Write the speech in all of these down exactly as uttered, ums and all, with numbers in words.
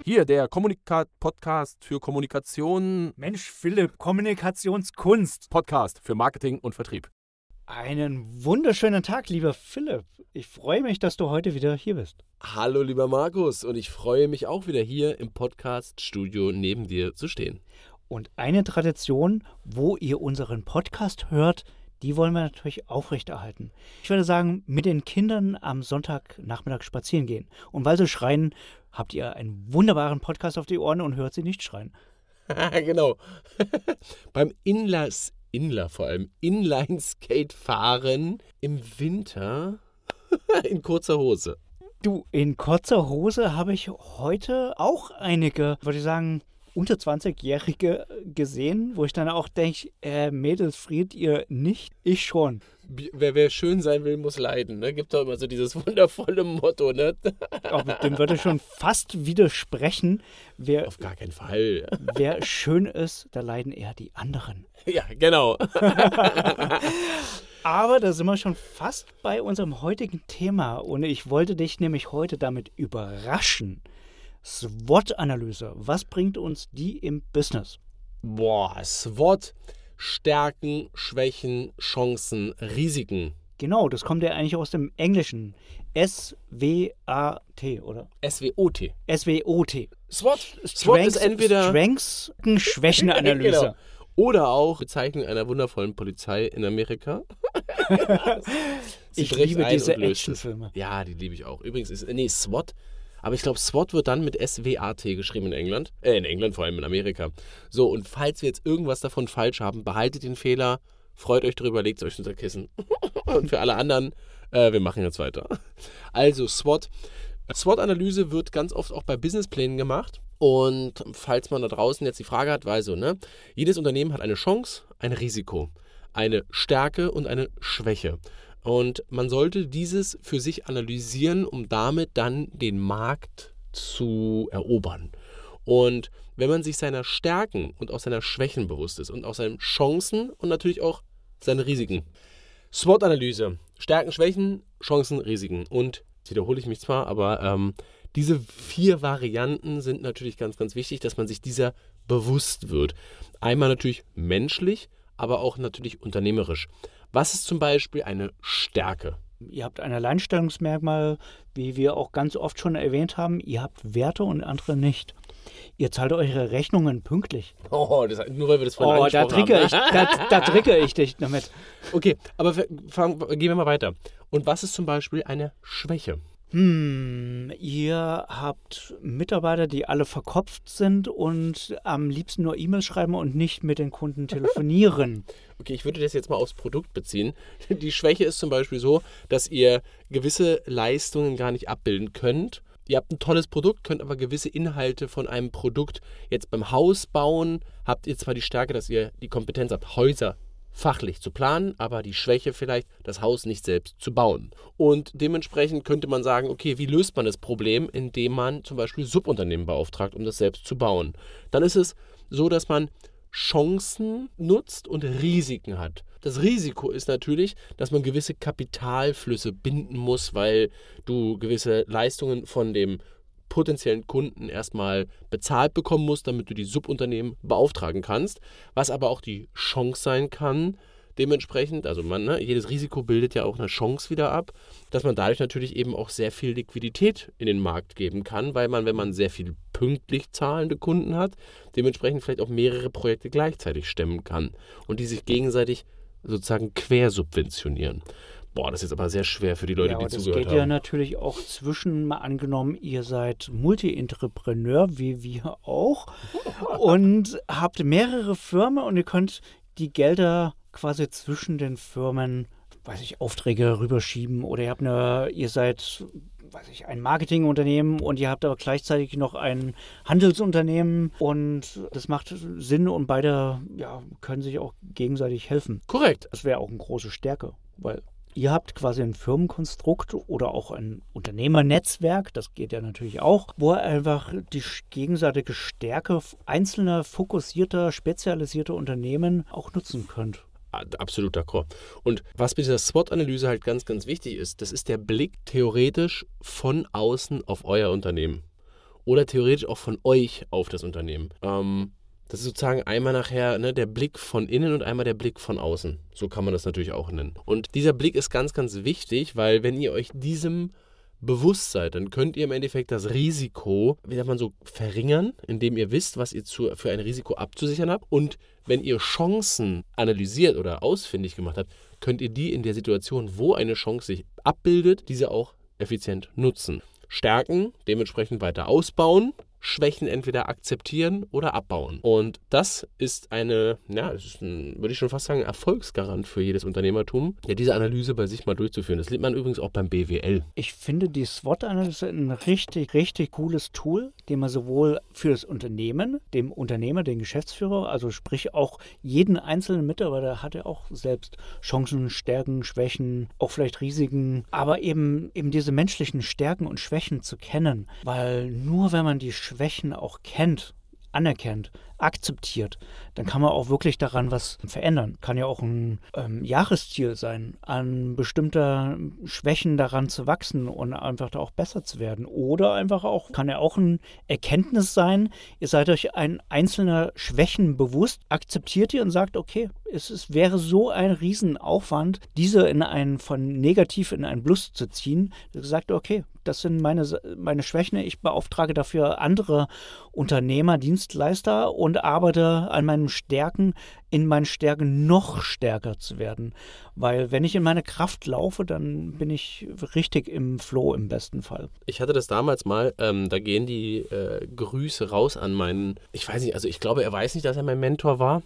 Hier, der Kommunikat-Podcast für Kommunikation. Mensch, Philipp, Kommunikationskunst. Podcast für Marketing und Vertrieb. Einen wunderschönen Tag, lieber Philipp. Ich freue mich, dass du heute wieder hier bist. Hallo, lieber Markus. Und ich freue mich auch wieder hier im Podcast-Studio neben dir zu stehen. Und eine Tradition, wo ihr unseren Podcast hört, die wollen wir natürlich aufrechterhalten. Ich würde sagen, mit den Kindern am Sonntagnachmittag spazieren gehen. Und weil sie schreien, habt ihr einen wunderbaren Podcast auf die Ohren und hört sie nicht schreien. Genau. Beim Inlers, Inler vor allem, Inline-Skate-Fahren im Winter in kurzer Hose. Du, in kurzer Hose habe ich heute auch einige, würde ich sagen, unter zwanzigjährige gesehen, wo ich dann auch denke, äh, Mädels, friert ihr nicht? Ich schon. Wer, wer schön sein will, muss leiden. Ne? Gibt doch immer so dieses wundervolle Motto. Ne? Aber dem würde ich schon fast widersprechen. Wer, Auf gar keinen Fall. Wer schön ist, da leiden eher die anderen. Ja, genau. Aber da sind wir schon fast bei unserem heutigen Thema. Und ich wollte dich nämlich heute damit überraschen. SWOT-Analyse. Was bringt uns die im Business? Boah, SWOT. Stärken, Schwächen, Chancen, Risiken. Genau, das kommt ja eigentlich aus dem Englischen. S W A T, oder? S W O T. S W O T. SWOT. SWOT ist entweder Strengths, Schwächenanalyse. Genau. Oder auch Bezeichnung einer wundervollen Polizei in Amerika. Ich liebe diese Actionfilme. Ja, die liebe ich auch. Übrigens ist, nee, SWOT. Aber ich glaube, SWOT wird dann mit S W A T geschrieben in England. Äh, in England, vor allem in Amerika. So, und falls wir jetzt irgendwas davon falsch haben, behaltet den Fehler, freut euch drüber, legt es euch unter Kissen. Und für alle anderen, äh, wir machen jetzt weiter. Also, SWOT. SWOT-Analyse wird ganz oft auch bei Businessplänen gemacht. Und falls man da draußen jetzt die Frage hat, weil so, ne, jedes Unternehmen hat eine Chance, ein Risiko, eine Stärke und eine Schwäche. Und man sollte dieses für sich analysieren, um damit dann den Markt zu erobern. Und wenn man sich seiner Stärken und auch seiner Schwächen bewusst ist und auch seinen Chancen und natürlich auch seine Risiken. SWOT-Analyse. Stärken, Schwächen, Chancen, Risiken. Und jetzt wiederhole ich mich zwar, aber ähm, diese vier Varianten sind natürlich ganz, ganz wichtig, dass man sich dieser bewusst wird. Einmal natürlich menschlich, aber auch natürlich unternehmerisch. Was ist zum Beispiel eine Stärke? Ihr habt ein Alleinstellungsmerkmal, wie wir auch ganz oft schon erwähnt haben. Ihr habt Werte und andere nicht. Ihr zahlt eure Rechnungen pünktlich. Oh, das, nur weil wir das vorhin oh, angesprochen da trigger haben. Ich, da, da trigger ich dich damit. Okay, aber fang, gehen wir mal weiter. Und was ist zum Beispiel eine Schwäche? Hm, ihr habt Mitarbeiter, die alle verkopft sind und am liebsten nur E-Mails schreiben und nicht mit den Kunden telefonieren. Okay, ich würde das jetzt mal aufs Produkt beziehen. Die Schwäche ist zum Beispiel so, dass ihr gewisse Leistungen gar nicht abbilden könnt. Ihr habt ein tolles Produkt, könnt aber gewisse Inhalte von einem Produkt jetzt beim Haus bauen. Habt ihr zwar die Stärke, dass ihr die Kompetenz habt, Häuser fachlich zu planen, aber die Schwäche vielleicht, das Haus nicht selbst zu bauen. Und dementsprechend könnte man sagen, okay, wie löst man das Problem, indem man zum Beispiel Subunternehmen beauftragt, um das selbst zu bauen. Dann ist es so, dass man Chancen nutzt und Risiken hat. Das Risiko ist natürlich, dass man gewisse Kapitalflüsse binden muss, weil du gewisse Leistungen von dem potenziellen Kunden erstmal bezahlt bekommen musst, damit du die Subunternehmen beauftragen kannst, was aber auch die Chance sein kann, dementsprechend, also man, ne, jedes Risiko bildet ja auch eine Chance wieder ab, dass man dadurch natürlich eben auch sehr viel Liquidität in den Markt geben kann, weil man, wenn man sehr viel pünktlich zahlende Kunden hat, dementsprechend vielleicht auch mehrere Projekte gleichzeitig stemmen kann und die sich gegenseitig sozusagen quersubventionieren. Boah, das ist jetzt aber sehr schwer für die Leute, ja, die das zugehört haben. Das geht ja natürlich auch zwischen, mal angenommen, ihr seid Multi-Entrepreneur, wie wir auch, und habt mehrere Firmen und ihr könnt die Gelder quasi zwischen den Firmen, weiß ich, Aufträge rüberschieben oder ihr habt eine, ihr seid, weiß ich, ein Marketingunternehmen und ihr habt aber gleichzeitig noch ein Handelsunternehmen und das macht Sinn und beide ja, können sich auch gegenseitig helfen. Korrekt. Das wäre auch eine große Stärke, weil ihr habt quasi ein Firmenkonstrukt oder auch ein Unternehmernetzwerk, das geht ja natürlich auch, wo ihr einfach die gegenseitige Stärke einzelner fokussierter, spezialisierter Unternehmen auch nutzen könnt. Absolut d'accord. Und was bei dieser SWOT-Analyse halt ganz, ganz wichtig ist, das ist der Blick theoretisch von außen auf euer Unternehmen. oder theoretisch auch von euch auf das Unternehmen. Ähm, das ist sozusagen einmal nachher ne, der Blick von innen und einmal der Blick von außen. So kann man das natürlich auch nennen. Und dieser Blick ist ganz, ganz wichtig, weil wenn ihr euch diesem bewusst seid, dann könnt ihr im Endeffekt das Risiko, wie sagt man so, verringern, indem ihr wisst, was ihr zu, für ein Risiko abzusichern habt. Und wenn ihr Chancen analysiert oder ausfindig gemacht habt, könnt ihr die in der Situation, wo eine Chance sich abbildet, diese auch effizient nutzen. Stärken, dementsprechend weiter ausbauen, Schwächen entweder akzeptieren oder abbauen. Und das ist eine, ja, das ist ein, würde ich schon fast sagen, Erfolgsgarant für jedes Unternehmertum, ja, diese Analyse bei sich mal durchzuführen. Das lernt man übrigens auch beim B W L. Ich finde die SWOT-Analyse ein richtig, richtig cooles Tool, den man sowohl für das Unternehmen, dem Unternehmer, den Geschäftsführer, also sprich auch jeden einzelnen Mitarbeiter hat er auch selbst Chancen, Stärken, Schwächen, auch vielleicht Risiken, aber eben, eben diese menschlichen Stärken und Schwächen zu kennen, weil nur wenn man die Schwächen auch kennt, anerkennt, akzeptiert, dann kann man auch wirklich daran was verändern. Kann ja auch ein ähm, Jahresziel sein, an bestimmter Schwächen daran zu wachsen und einfach da auch besser zu werden. Oder einfach auch, kann ja auch ein Erkenntnis sein, ihr seid euch ein einzelner Schwächen bewusst, akzeptiert ihr und sagt, okay, es ist, wäre so ein Riesenaufwand, diese in ein, von negativ in ein Plus zu ziehen, dass ihr sagt, okay, das sind meine, meine Schwächen, ich beauftrage dafür andere Unternehmer, Dienstleister und arbeite an meinen Stärken, in meinen Stärken noch stärker zu werden. Weil wenn ich in meine Kraft laufe, dann bin ich richtig im Flow im besten Fall. Ich hatte das damals mal, ähm, da gehen die äh, Grüße raus an meinen, ich weiß nicht, also ich glaube, er weiß nicht, dass er mein Mentor war.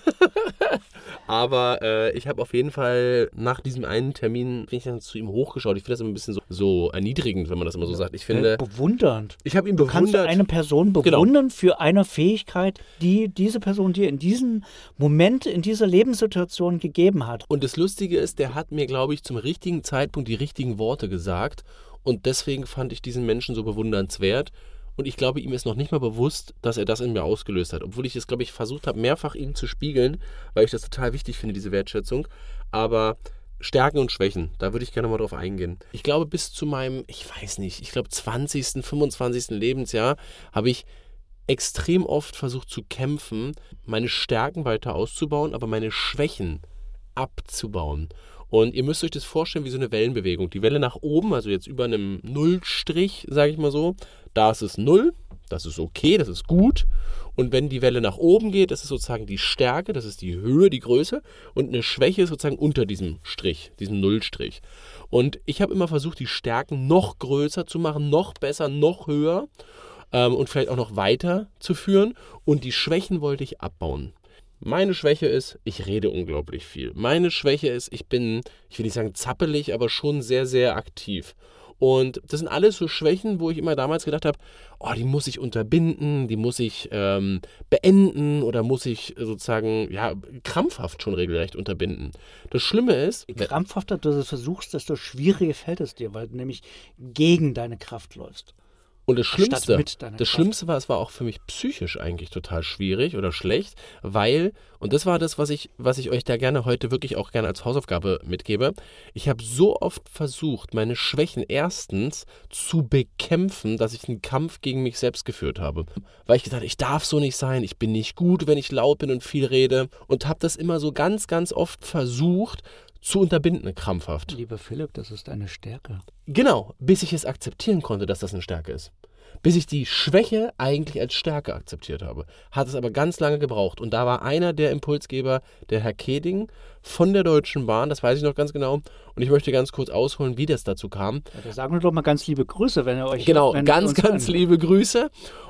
Aber äh, ich habe auf jeden Fall nach diesem einen Termin, bin ich dann zu ihm hochgeschaut. Ich finde das immer ein bisschen so, so erniedrigend, wenn man das immer so sagt. Ich finde, bewundernd. Ich habe ihn du bewundert. Du kannst eine Person bewundern, genau, für eine Fähigkeit, die diese Person dir in diesem Moment, in dieser Lebenssituation gegeben hat. Und das Lustige ist, der hat mir, glaube ich, zum richtigen Zeitpunkt die richtigen Worte gesagt. Und deswegen fand ich diesen Menschen so bewundernswert. Und ich glaube, ihm ist noch nicht mal bewusst, dass er das in mir ausgelöst hat. Obwohl ich es, glaube ich, versucht habe, mehrfach ihm zu spiegeln, weil ich das total wichtig finde, diese Wertschätzung. Aber Stärken und Schwächen, da würde ich gerne mal drauf eingehen. Ich glaube, bis zu meinem, ich weiß nicht, ich glaube zwanzigsten, fünfundzwanzigsten Lebensjahr habe ich extrem oft versucht zu kämpfen, meine Stärken weiter auszubauen, aber meine Schwächen abzubauen. Und ihr müsst euch das vorstellen wie so eine Wellenbewegung. Die Welle nach oben, also jetzt über einem Nullstrich, sage ich mal so, da ist es Null, das ist okay, das ist gut. Und wenn die Welle nach oben geht, das ist sozusagen die Stärke, das ist die Höhe, die Größe. Und eine Schwäche ist sozusagen unter diesem Strich, diesem Nullstrich. Und ich habe immer versucht, die Stärken noch größer zu machen, noch besser, noch höher ähm, und vielleicht auch noch weiter zu führen. Und die Schwächen wollte ich abbauen. Meine Schwäche ist, ich rede unglaublich viel. Meine Schwäche ist, ich bin, ich will nicht sagen zappelig, aber schon sehr, sehr aktiv. Und das sind alles so Schwächen, wo ich immer damals gedacht habe, oh, die muss ich unterbinden, die muss ich ähm, beenden oder muss ich sozusagen, ja, krampfhaft schon regelrecht unterbinden. Das Schlimme ist... Je krampfhafter du das versuchst, desto schwieriger fällt es dir, weil du nämlich gegen deine Kraft läufst. Und das Schlimmste, das Kraft. Schlimmste war, es war auch für mich psychisch eigentlich total schwierig oder schlecht, weil, und das war das, was ich, was ich euch da gerne heute wirklich auch gerne als Hausaufgabe mitgebe, ich habe so oft versucht, meine Schwächen erstens zu bekämpfen, dass ich einen Kampf gegen mich selbst geführt habe. Weil ich gedacht habe, ich darf so nicht sein, ich bin nicht gut, wenn ich laut bin und viel rede und habe das immer so ganz, ganz oft versucht, zu unterbinden, krampfhaft. Lieber Philipp, das ist eine Stärke. Genau, bis ich es akzeptieren konnte, dass das eine Stärke ist. Bis ich die Schwäche eigentlich als Stärke akzeptiert habe. Hat es aber ganz lange gebraucht. Und da war einer der Impulsgeber, der Herr Keding von der Deutschen Bahn, das weiß ich noch ganz genau. Und ich möchte ganz kurz ausholen, wie das dazu kam. Ja, da sagen wir doch mal ganz liebe Grüße, wenn ihr euch... Genau, wenn ganz, ganz an. liebe Grüße.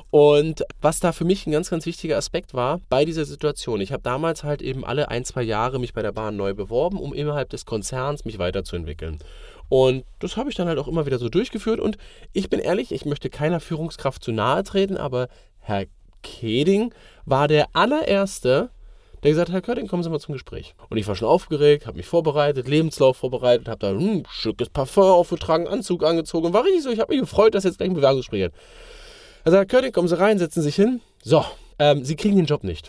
Und was da für mich ein ganz, ganz wichtiger Aspekt war bei dieser Situation, ich habe damals halt eben alle ein, zwei Jahre mich bei der Bahn neu beworben, um innerhalb des Konzerns mich weiterzuentwickeln. Und das habe ich dann halt auch immer wieder so durchgeführt. Und ich bin ehrlich, ich möchte keiner Führungskraft zu nahe treten, aber Herr Keding war der allererste, der gesagt hat, Herr Kötting, kommen Sie mal zum Gespräch. Und ich war schon aufgeregt, habe mich vorbereitet, Lebenslauf vorbereitet, habe da ein Stückes Parfum aufgetragen, Anzug angezogen und war richtig so, ich habe mich gefreut, dass jetzt gleich ein Bewerbungsgespräch hat. Er sagt, Herr Kötting, kommen Sie rein, setzen Sie sich hin. So, ähm, Sie kriegen den Job nicht.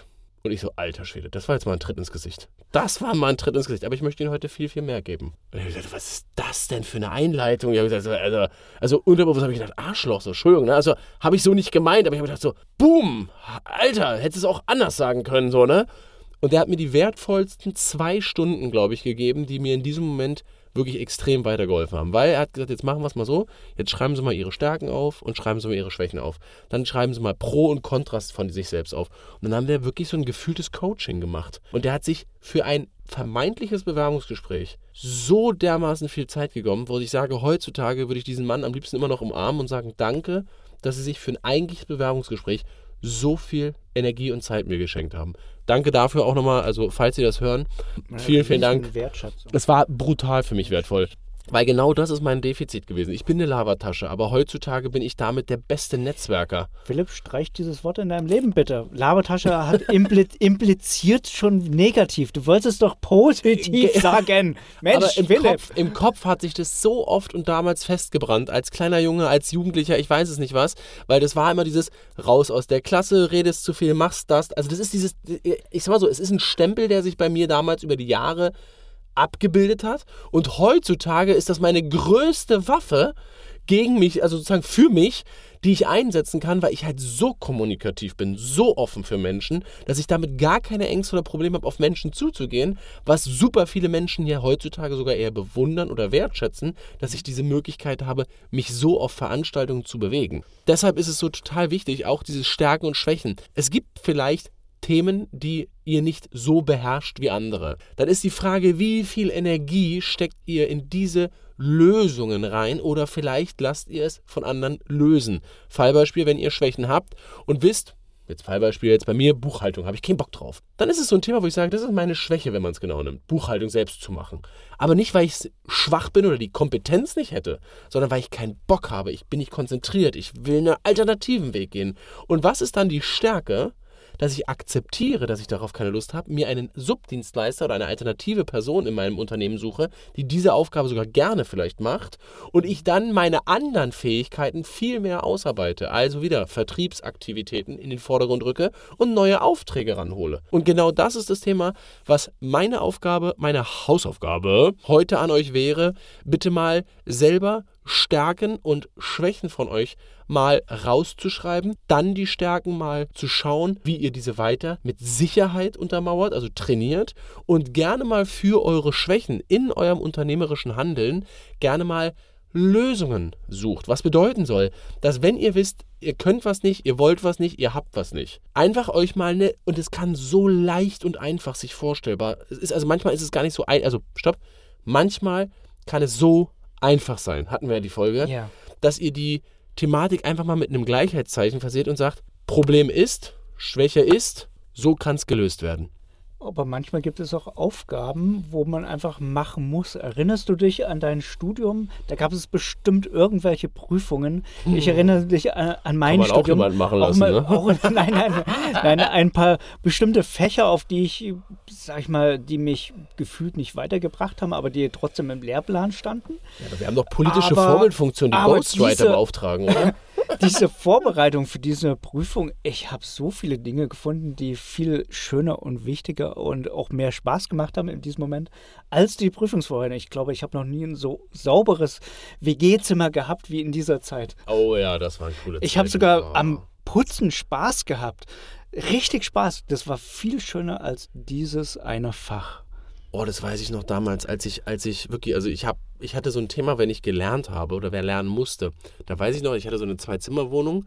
Und ich so, alter Schwede, das war jetzt mal ein Tritt ins Gesicht. Das war mal ein Tritt ins Gesicht. Aber ich möchte Ihnen heute viel, viel mehr geben. Und ich habe gesagt, was ist das denn für eine Einleitung? Ich habe gesagt, also, also unterbewusst habe ich gedacht, Arschloch, so, Entschuldigung. Ne? Also habe ich so nicht gemeint, aber ich habe gedacht so, boom, Alter, hättest es auch anders sagen können, so, ne? Und der hat mir die wertvollsten zwei Stunden, glaube ich, gegeben, die mir in diesem Moment wirklich extrem weitergeholfen haben. Weil er hat gesagt, jetzt machen wir es mal so, jetzt schreiben Sie mal Ihre Stärken auf und schreiben Sie mal Ihre Schwächen auf. Dann schreiben Sie mal Pro und Kontrast von sich selbst auf. Und dann haben wir wirklich so ein gefühltes Coaching gemacht. Und der hat sich für ein vermeintliches Bewerbungsgespräch so dermaßen viel Zeit genommen, wo ich sage, heutzutage würde ich diesen Mann am liebsten immer noch umarmen und sagen, danke, dass Sie sich für ein eigentliches Bewerbungsgespräch so viel Energie und Zeit mir geschenkt haben. Danke dafür auch nochmal, also falls Sie das hören, vielen, vielen Dank. Es war brutal für mich wertvoll. Weil genau das ist mein Defizit gewesen. Ich bin eine Lavatasche, aber heutzutage bin ich damit der beste Netzwerker. Philipp, streich dieses Wort in deinem Leben bitte. Lavatasche hat impli- impliziert schon negativ. Du wolltest es doch positiv sagen. Mensch, aber im Philipp. Kopf, im Kopf hat sich das so oft und damals festgebrannt, als kleiner Junge, als Jugendlicher, ich weiß es nicht was, weil das war immer dieses raus aus der Klasse, redest zu viel, machst das. Also das ist dieses, ich sag mal so, es ist ein Stempel, der sich bei mir damals über die Jahre abgebildet hat und heutzutage ist das meine größte Waffe gegen mich, also sozusagen für mich, die ich einsetzen kann, weil ich halt so kommunikativ bin, so offen für Menschen, dass ich damit gar keine Ängste oder Probleme habe, auf Menschen zuzugehen, was super viele Menschen ja heutzutage sogar eher bewundern oder wertschätzen, dass ich diese Möglichkeit habe, mich so auf Veranstaltungen zu bewegen. Deshalb ist es so total wichtig, auch diese Stärken und Schwächen. Es gibt vielleicht Themen, die ihr nicht so beherrscht wie andere. Dann ist die Frage, wie viel Energie steckt ihr in diese Lösungen rein oder vielleicht lasst ihr es von anderen lösen. Fallbeispiel, wenn ihr Schwächen habt und wisst, jetzt Fallbeispiel jetzt bei mir, Buchhaltung, habe ich keinen Bock drauf. Dann ist es so ein Thema, wo ich sage, das ist meine Schwäche, wenn man es genau nimmt, Buchhaltung selbst zu machen. Aber nicht, weil ich schwach bin oder die Kompetenz nicht hätte, sondern weil ich keinen Bock habe. Ich bin nicht konzentriert, ich will einen alternativen Weg gehen. Und was ist dann die Stärke? Dass ich akzeptiere, dass ich darauf keine Lust habe, mir einen Subdienstleister oder eine alternative Person in meinem Unternehmen suche, die diese Aufgabe sogar gerne vielleicht macht und ich dann meine anderen Fähigkeiten viel mehr ausarbeite, also wieder Vertriebsaktivitäten in den Vordergrund rücke und neue Aufträge ranhole. Und genau das ist das Thema, was meine Aufgabe, meine Hausaufgabe heute an euch wäre, bitte mal selber Stärken und Schwächen von euch mal rauszuschreiben, dann die Stärken mal zu schauen, wie ihr diese weiter mit Sicherheit untermauert, also trainiert und gerne mal für eure Schwächen in eurem unternehmerischen Handeln gerne mal Lösungen sucht. Was bedeuten soll, dass wenn ihr wisst, ihr könnt was nicht, ihr wollt was nicht, ihr habt was nicht, einfach euch mal eine, und es kann so leicht und einfach sich vorstellbar, es ist also manchmal ist es gar nicht so, ein, also stopp, manchmal kann es so einfach sein, hatten wir ja die Folge, Ja. dass ihr die Thematik einfach mal mit einem Gleichheitszeichen verseht und sagt, Problem ist, Schwäche ist, so kann es gelöst werden. Aber manchmal gibt es auch Aufgaben, wo man einfach machen muss. Erinnerst du dich an dein Studium? Da gab es bestimmt irgendwelche Prüfungen. Ich erinnere dich an, an mein Kann man Studium. auch jemanden machen lassen, mal, ne? auch, nein, nein, nein, ein paar bestimmte Fächer, auf die ich, sag ich mal, die mich gefühlt nicht weitergebracht haben, aber die trotzdem im Lehrplan standen. Ja, aber wir haben doch politische Aber- Vorbildfunktionen, die aber Ghostwriter diese- beauftragen, oder? Diese Vorbereitung für diese Prüfung, ich habe so viele Dinge gefunden, die viel schöner und wichtiger und auch mehr Spaß gemacht haben in diesem Moment als die Prüfungsvorbereitung. Ich glaube, ich habe noch nie ein so sauberes W G-Zimmer gehabt wie in dieser Zeit. Oh ja, das war ein cooles Ich habe Zeiten. sogar Oh. am Putzen Spaß gehabt. Richtig Spaß. Das war viel schöner als dieses eine Fach. Oh, das weiß ich noch damals, als ich, als ich wirklich, also ich habe, ich hatte so ein Thema, wenn ich gelernt habe oder wer lernen musste. Da weiß ich noch, ich hatte so eine Zwei-Zimmer-Wohnung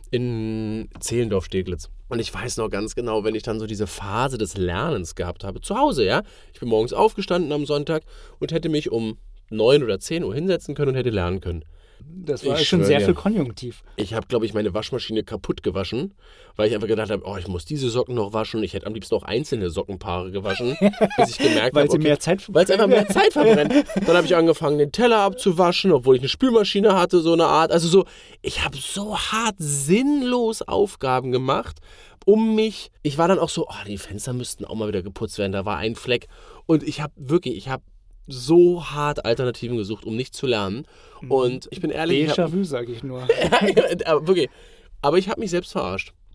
in Zehlendorf-Steglitz. Und ich weiß noch ganz genau, wenn ich dann so diese Phase des Lernens gehabt habe, zu Hause, ja. Ich bin morgens aufgestanden am Sonntag und hätte mich um neun oder zehn Uhr hinsetzen können und hätte lernen können. Das war Ich schon schwör sehr dir. viel Konjunktiv. Ich habe, glaube ich, meine Waschmaschine kaputt gewaschen, weil ich einfach gedacht habe, oh, ich muss diese Socken noch waschen. Ich hätte am liebsten auch einzelne Sockenpaare gewaschen, bis ich gemerkt Weil habe, sie okay, mehr Zeit weil es einfach mehr Zeit verbrennt. Dann habe ich angefangen, den Teller abzuwaschen, obwohl ich eine Spülmaschine hatte, so eine Art. Also so, ich habe so hart sinnlos Aufgaben gemacht, um mich, ich war dann auch so, oh, die Fenster müssten auch mal wieder geputzt werden, da war ein Fleck. Und ich habe wirklich, ich habe so hart Alternativen gesucht, um nicht zu lernen. Und ich bin ehrlich, ich hab, Déjà-vu, sage ich nur. aber wirklich, aber ich habe mich selbst verarscht.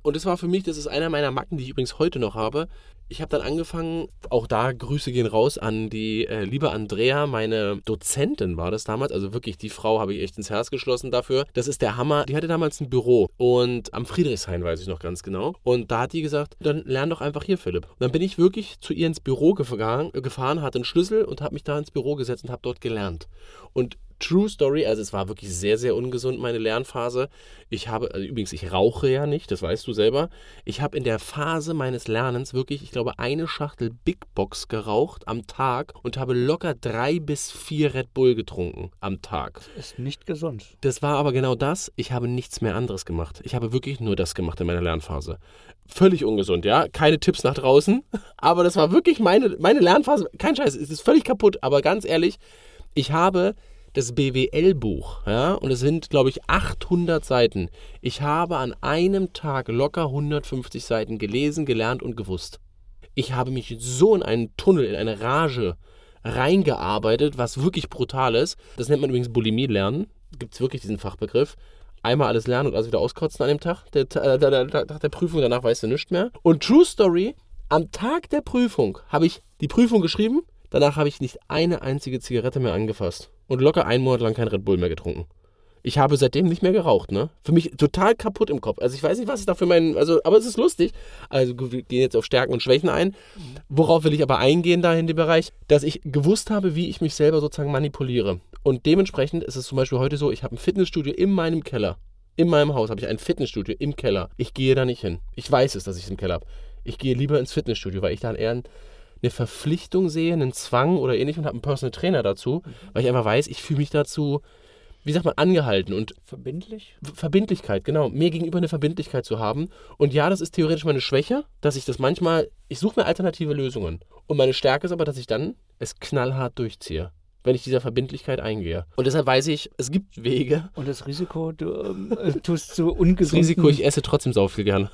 Und das war für mich, das ist einer meiner Macken, die ich übrigens heute noch habe. Ich habe dann angefangen, auch da Grüße gehen raus an die äh, liebe Andrea, meine Dozentin war das damals, also wirklich, die Frau habe ich echt ins Herz geschlossen dafür. Das ist der Hammer. Die hatte damals ein Büro und am Friedrichshain weiß ich noch ganz genau. Und da hat die gesagt, dann lern doch einfach hier, Philipp. Und dann bin ich wirklich zu ihr ins Büro gefahren, gefahren hatte einen Schlüssel und habe mich da ins Büro gesetzt und habe dort gelernt. Und True Story, also es war wirklich sehr, sehr ungesund, meine Lernphase. Ich habe, also übrigens, ich rauche ja nicht, das weißt du selber. Ich habe in der Phase meines Lernens wirklich, ich glaube, eine Schachtel Big Box geraucht am Tag und habe locker drei bis vier Red Bull getrunken am Tag. Das ist nicht gesund. Das war aber genau das. Ich habe nichts mehr anderes gemacht. Ich habe wirklich nur das gemacht in meiner Lernphase. Völlig ungesund, ja. Keine Tipps nach draußen. Aber das war wirklich meine, meine Lernphase. Kein Scheiß, es ist völlig kaputt. Aber ganz ehrlich, ich habe das B W L-Buch, ja, und es sind, glaube ich, achthundert Seiten. Ich habe an einem Tag locker hundertfünfzig Seiten gelesen, gelernt und gewusst. Ich habe mich so in einen Tunnel, in eine Rage reingearbeitet, was wirklich brutal ist. Das nennt man übrigens Bulimie lernen. Gibt es wirklich diesen Fachbegriff. Einmal alles lernen und alles wieder auskotzen an dem Tag, der, der, der, der, der Prüfung, danach weißt du nichts mehr. Und True Story, am Tag der Prüfung habe ich die Prüfung geschrieben, danach habe ich nicht eine einzige Zigarette mehr angefasst. Und locker einen Monat lang kein Red Bull mehr getrunken. Ich habe seitdem nicht mehr geraucht, ne? Für mich total kaputt im Kopf. Also ich weiß nicht, was ich da für meinen, also, aber es ist lustig. Also wir gehen jetzt auf Stärken und Schwächen ein. Worauf will ich aber eingehen da in dem Bereich? Dass ich gewusst habe, wie ich mich selber sozusagen manipuliere. Und dementsprechend ist es zum Beispiel heute so, ich habe ein Fitnessstudio in meinem Keller. In meinem Haus habe ich ein Fitnessstudio im Keller. Ich gehe da nicht hin. Ich weiß es, dass ich es im Keller habe. Ich gehe lieber ins Fitnessstudio, weil ich dann eher ein eine Verpflichtung sehe, einen Zwang oder ähnlich und habe einen Personal Trainer dazu, weil ich einfach weiß, ich fühle mich dazu, wie sagt man, angehalten und verbindlich? Verbindlichkeit, genau. Mir gegenüber eine Verbindlichkeit zu haben. Und ja, das ist theoretisch meine Schwäche, dass ich das manchmal, ich suche mir alternative Lösungen. Und meine Stärke ist aber, dass ich dann es knallhart durchziehe, wenn ich dieser Verbindlichkeit eingehe. Und deshalb weiß ich, es gibt Wege. Und das Risiko, du äh, tust so ungesund. Das Risiko, ich esse trotzdem sau viel gern.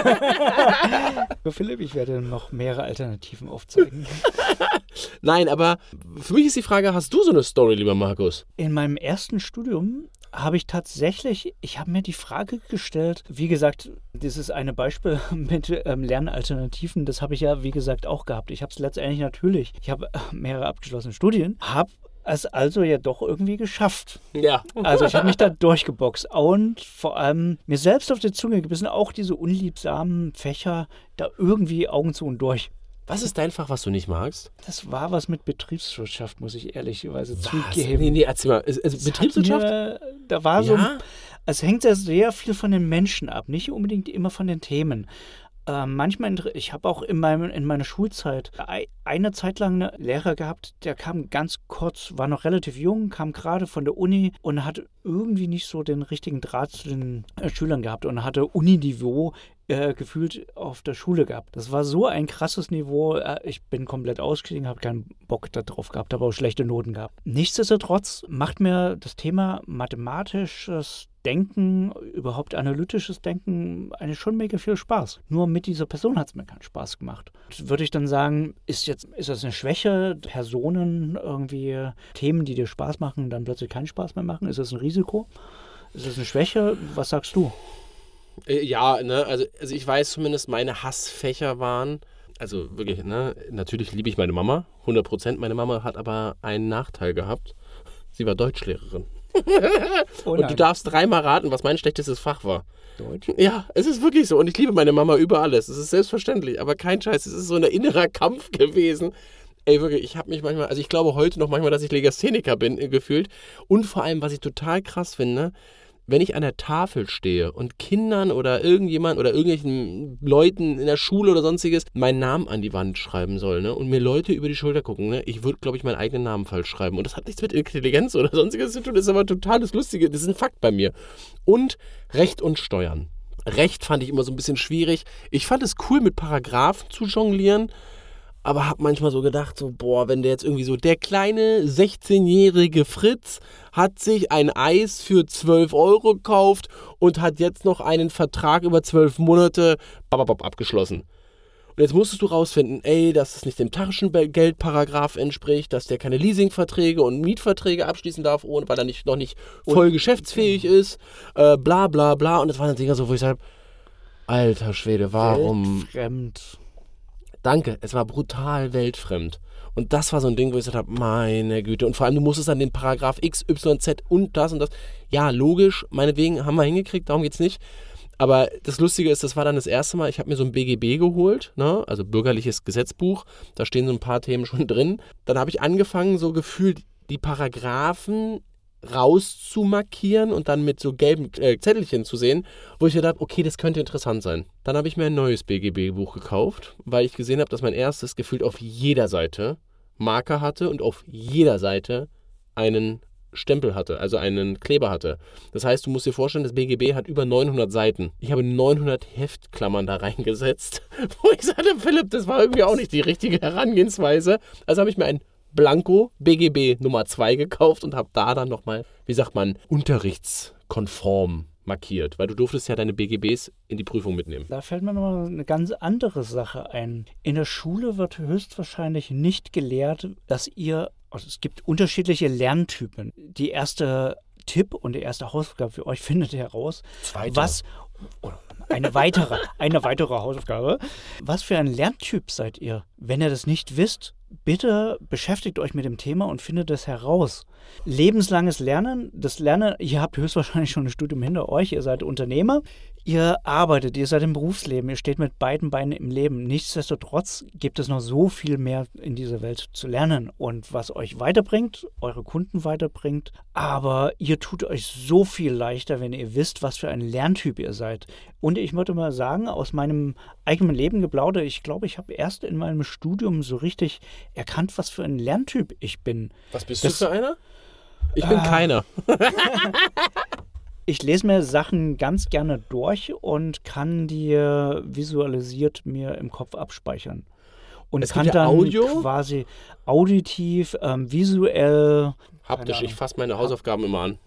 Philipp, ich werde noch mehrere Alternativen aufzeigen. Nein, aber für mich ist die Frage, hast du so eine Story, lieber Markus? In meinem ersten Studium habe ich tatsächlich, ich habe mir die Frage gestellt, wie gesagt, das ist ein Beispiel mit ähm, Lernalternativen, das habe ich ja, wie gesagt, auch gehabt. Ich habe es letztendlich natürlich, ich habe mehrere abgeschlossene Studien, habe es also ja doch irgendwie geschafft. Ja. Also ich habe mich da durchgeboxt und vor allem mir selbst auf die Zunge gebissen, auch diese unliebsamen Fächer da irgendwie Augen zu und durch. Was ist dein Fach, was du nicht magst? Das war was mit Betriebswirtschaft, muss ich ehrlicherweise was? zugeben. Nee, nee, erzähl mal. Also Betriebswirtschaft? Mir, da war so, ja? Es hängt ja sehr viel von den Menschen ab, nicht unbedingt immer von den Themen. Äh, manchmal, ich habe auch in, meinem, in meiner Schulzeit eine Zeit lang einen Lehrer gehabt, der kam ganz kurz, war noch relativ jung, kam gerade von der Uni und hat irgendwie nicht so den richtigen Draht zu den äh, Schülern gehabt und hatte Uniniveau äh, gefühlt auf der Schule gehabt. Das war so ein krasses Niveau, äh, ich bin komplett ausgestiegen, habe keinen Bock darauf gehabt, habe auch schlechte Noten gehabt. Nichtsdestotrotz macht mir das Thema mathematisches Denken, überhaupt analytisches Denken, eigentlich schon mega viel Spaß. Nur mit dieser Person hat es mir keinen Spaß gemacht. Würde ich dann sagen, ist jetzt ist das eine Schwäche, Personen, irgendwie Themen, die dir Spaß machen, dann plötzlich keinen Spaß mehr machen? Ist das ein Risiko? Ist das eine Schwäche? Was sagst du? Ja, ne, also, also ich weiß zumindest, meine Hassfächer waren, also wirklich, ne, natürlich liebe ich meine Mama, hundert Prozent. Meine Mama hat aber einen Nachteil gehabt. Sie war Deutschlehrerin. Oh und du darfst dreimal raten, was mein schlechtestes Fach war. Deutsch? Ja, es ist wirklich so. Und ich liebe meine Mama über alles. Es ist selbstverständlich. Aber kein Scheiß, es ist so ein innerer Kampf gewesen. Ey, wirklich, ich habe mich manchmal, also ich glaube heute noch manchmal, dass ich Legastheniker bin, gefühlt. Und vor allem, was ich total krass finde, wenn ich an der Tafel stehe und Kindern oder irgendjemand oder irgendwelchen Leuten in der Schule oder sonstiges meinen Namen an die Wand schreiben soll, ne, und mir Leute über die Schulter gucken, ne, ich würde, glaube ich, meinen eigenen Namen falsch schreiben. Und das hat nichts mit Intelligenz oder sonstiges zu tun, das ist aber total das Lustige, das ist ein Fakt bei mir. Und Recht und Steuern. Recht fand ich immer so ein bisschen schwierig. Ich fand es cool, mit Paragraphen zu jonglieren, aber habe manchmal so gedacht, so, boah, wenn der jetzt irgendwie so, der kleine sechzehnjährige Fritz hat sich ein Eis für zwölf Euro gekauft und hat jetzt noch einen Vertrag über zwölf Monate bababab, abgeschlossen. Und jetzt musstest du rausfinden, ey, dass es nicht dem Taschengeldparagraph entspricht, dass der keine Leasingverträge und Mietverträge abschließen darf, ohne, weil er nicht, noch nicht voll und, geschäftsfähig ist, äh, bla bla bla. Und das waren dann Dinger so, wo ich sage, Alter Schwede, warum? Weltfremd. Danke, es war brutal weltfremd. Und das war so ein Ding, wo ich gesagt habe, meine Güte. Und vor allem, du musstest dann den Paragraph X, Y, Z und das und das. Ja, logisch, meinetwegen haben wir hingekriegt, darum geht's nicht. Aber das Lustige ist, das war dann das erste Mal, ich habe mir so ein B G B geholt, ne? Also bürgerliches Gesetzbuch, da stehen so ein paar Themen schon drin. Dann habe ich angefangen, so gefühlt die Paragraphen rauszumarkieren und dann mit so gelben äh, Zettelchen zu sehen, wo ich mir dachte, okay, das könnte interessant sein. Dann habe ich mir ein neues B G B-Buch gekauft, weil ich gesehen habe, dass mein erstes gefühlt auf jeder Seite Marker hatte und auf jeder Seite einen Stempel hatte, also einen Kleber hatte. Das heißt, du musst dir vorstellen, das B G B hat über neunhundert Seiten. Ich habe neunhundert Heftklammern da reingesetzt, wo ich sagte, Philipp, das war irgendwie auch nicht die richtige Herangehensweise. Also habe ich mir ein Blanko B G B Nummer zwei gekauft und habe da dann nochmal, wie sagt man, unterrichtskonform markiert, weil du durftest ja deine B G Bs in die Prüfung mitnehmen. Da fällt mir nochmal eine ganz andere Sache ein. In der Schule wird höchstwahrscheinlich nicht gelehrt, dass ihr, also es gibt unterschiedliche Lerntypen. Die erste Tipp und die erste Hausaufgabe für euch findet heraus, Zweite. was eine weitere, eine weitere Hausaufgabe. Was für ein Lerntyp seid ihr? Wenn ihr das nicht wisst, bitte beschäftigt euch mit dem Thema und findet es heraus. Lebenslanges Lernen, das Lernen, ihr habt höchstwahrscheinlich schon ein Studium hinter euch, ihr seid Unternehmer, ihr arbeitet, ihr seid im Berufsleben, ihr steht mit beiden Beinen im Leben. Nichtsdestotrotz gibt es noch so viel mehr in dieser Welt zu lernen und was euch weiterbringt, eure Kunden weiterbringt, aber ihr tut euch so viel leichter, wenn ihr wisst, was für ein Lerntyp ihr seid. Und ich würde mal sagen, aus meinem eigenen Leben geplaudert, ich glaube, ich habe erst in meinem Studium so richtig erkannt, was für ein Lerntyp ich bin. Was bist das, du für einer? Ich bin äh, keiner. Ich lese mir Sachen ganz gerne durch und kann die visualisiert mir im Kopf abspeichern. Und es kann gibt ja dann Audio? quasi auditiv, ähm, visuell. Haptisch, ich fasse meine Hausaufgaben immer an.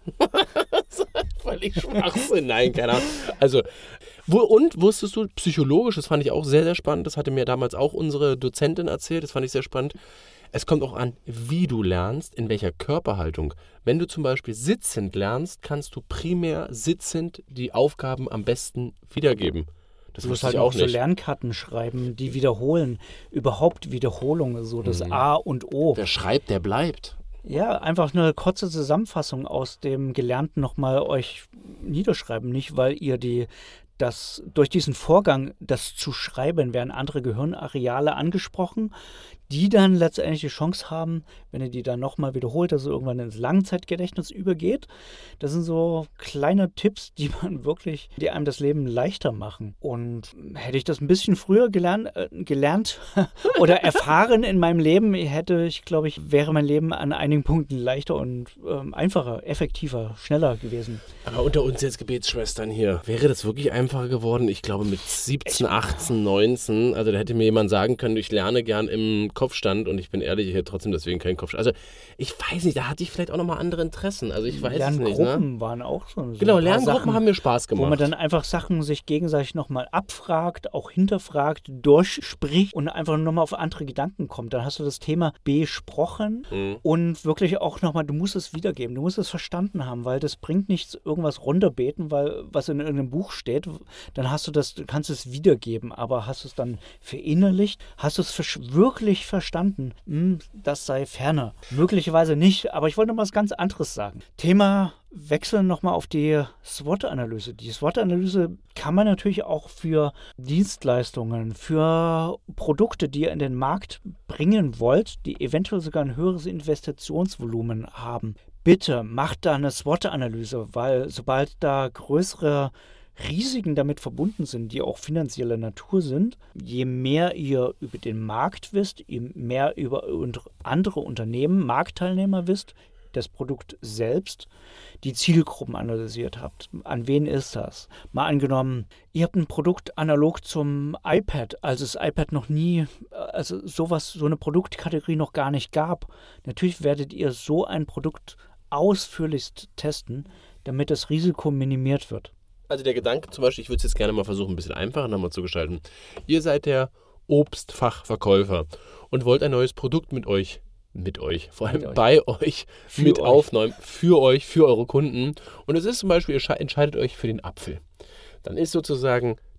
Völlig Schwachsinn. Nein, keine Ahnung. Also, wo, und wusstest du, psychologisch, das fand ich auch sehr, sehr spannend, das hatte mir damals auch unsere Dozentin erzählt, das fand ich sehr spannend. Es kommt auch an, wie du lernst, in welcher Körperhaltung. Wenn du zum Beispiel sitzend lernst, kannst du primär sitzend die Aufgaben am besten wiedergeben. Das du musst wusste halt ich auch auch so nicht. Lernkarten schreiben, die wiederholen. Überhaupt Wiederholung, so das Mhm. A und O. Wer schreibt, der bleibt. Ja, einfach eine kurze Zusammenfassung aus dem Gelernten nochmal euch niederschreiben. Nicht, weil ihr die das durch diesen Vorgang, das zu schreiben, werden andere Gehirnareale angesprochen, die dann letztendlich die Chance haben, wenn ihr die dann nochmal wiederholt, dass es irgendwann ins Langzeitgedächtnis übergeht. Das sind so kleine Tipps, die man wirklich, die einem das Leben leichter machen. Und hätte ich das ein bisschen früher gelernt, äh, gelernt oder erfahren in meinem Leben, hätte ich, glaube ich, wäre mein Leben an einigen Punkten leichter und ähm, einfacher, effektiver, schneller gewesen. Aber unter uns jetzt Gebetsschwestern hier, wäre das wirklich einfacher geworden? Ich glaube mit siebzehn, achtzehn, neunzehn, also da hätte mir jemand sagen können, ich lerne gern im Kopfstand und ich bin ehrlich, ich hätte trotzdem deswegen keinen Kopfstand. Also ich weiß nicht, da hatte ich vielleicht auch nochmal andere Interessen. Also ich weiß es nicht. Lerngruppen Ne? waren auch so. so genau, ein paar Lerngruppen Sachen, haben mir Spaß gemacht. wo man dann einfach Sachen sich gegenseitig nochmal abfragt, auch hinterfragt, durchspricht und einfach nochmal auf andere Gedanken kommt. Dann hast du das Thema besprochen mhm. und wirklich auch nochmal, du musst es wiedergeben, du musst es verstanden haben, weil das bringt nichts, irgendwas runterbeten, weil was in irgendeinem Buch steht, dann hast du das, du kannst es wiedergeben, aber hast du es dann verinnerlicht, hast du es wirklich verstanden, hm, das sei ferner. Möglicherweise nicht, aber ich wollte noch was ganz anderes sagen. Thema wechseln nochmal auf die SWOT-Analyse. Die SWOT-Analyse kann man natürlich auch für Dienstleistungen, für Produkte, die ihr in den Markt bringen wollt, die eventuell sogar ein höheres Investitionsvolumen haben. Bitte macht da eine SWOT-Analyse, weil sobald da größere Risiken damit verbunden sind, die auch finanzieller Natur sind, je mehr ihr über den Markt wisst, je mehr über andere Unternehmen, Marktteilnehmer wisst, das Produkt selbst, die Zielgruppen analysiert habt. An wen ist das? Mal angenommen, ihr habt ein Produkt analog zum iPad, als es iPad noch nie, also sowas, so eine Produktkategorie noch gar nicht gab. Natürlich werdet ihr so ein Produkt ausführlichst testen, damit das Risiko minimiert wird. Also der Gedanke zum Beispiel, ich würde es jetzt gerne mal versuchen, ein bisschen einfacher nochmal zu gestalten. Ihr seid der Obstfachverkäufer und wollt ein neues Produkt mit euch, mit euch, vor allem euch. bei euch für mit euch. aufnehmen, für euch, für eure Kunden. Und es ist zum Beispiel, ihr entscheidet euch für den Apfel. Dann ist sozusagen